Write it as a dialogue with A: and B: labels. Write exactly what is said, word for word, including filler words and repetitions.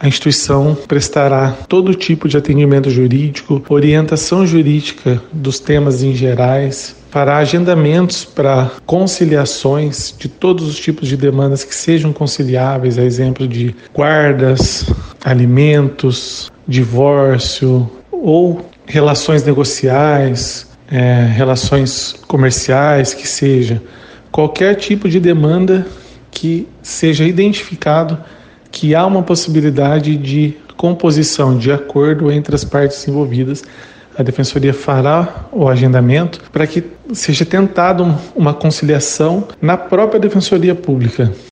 A: a instituição prestará todo tipo de atendimento jurídico, orientação jurídica dos temas em gerais, fará agendamentos para conciliações de todos os tipos de demandas que sejam conciliáveis, a exemplo de guardas, alimentos, divórcio ou relações negociais, é, relações comerciais, que seja qualquer tipo de demanda que seja identificado que há uma possibilidade de composição de acordo entre as partes envolvidas. A Defensoria fará o agendamento para que seja tentado uma conciliação na própria Defensoria Pública.